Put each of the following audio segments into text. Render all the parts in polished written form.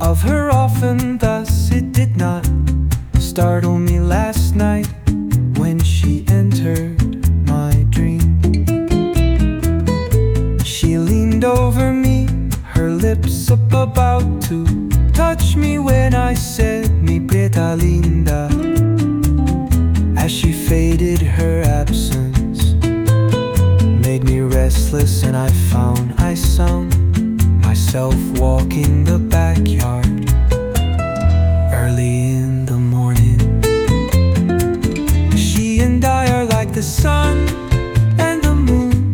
of her often, thus it did not startle me last night when she entered my dream. She leaned over me, her lips up about to touch me when I said mi prieta linda. As she faded, her absence made me restless, and I found myself walking the backyard early in the morning. She and I are like the sun and the moon,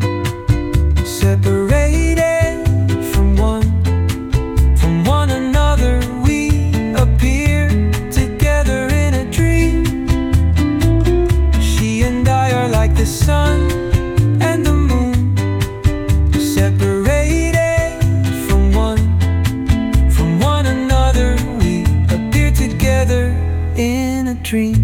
separated from one another. We appear together in a dream. She and I are like the sun and the moon, separated from one another. We appear together in a dream.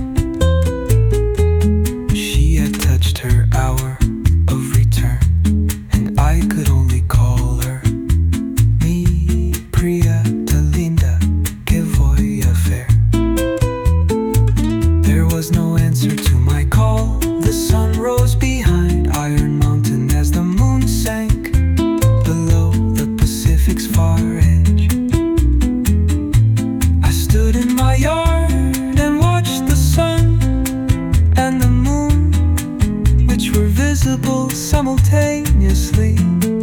She had touched her hour of return, and I could only call her mi prieta linda, que voy a hacer. There was no answer to my call. The sun rose behind Iron Mountain as the moon sank below the Pacific's far edge. I stood in my yard and watched the sun and the moon, which were visible simultaneously.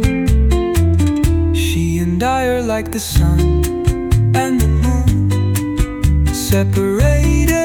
She and I are like the sun and the moon, separated